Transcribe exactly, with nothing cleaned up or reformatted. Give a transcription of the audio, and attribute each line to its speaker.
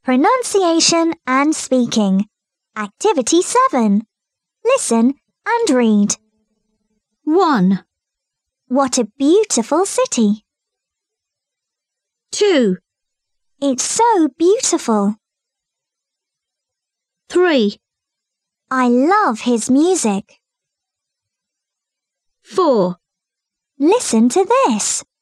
Speaker 1: Pronunciation and speaking. Activity seven. Listen and read.
Speaker 2: one,
Speaker 1: What a beautiful city.
Speaker 2: two,
Speaker 1: It's so beautiful.
Speaker 2: three,
Speaker 1: I love his music.
Speaker 2: four.
Speaker 1: Listen to this.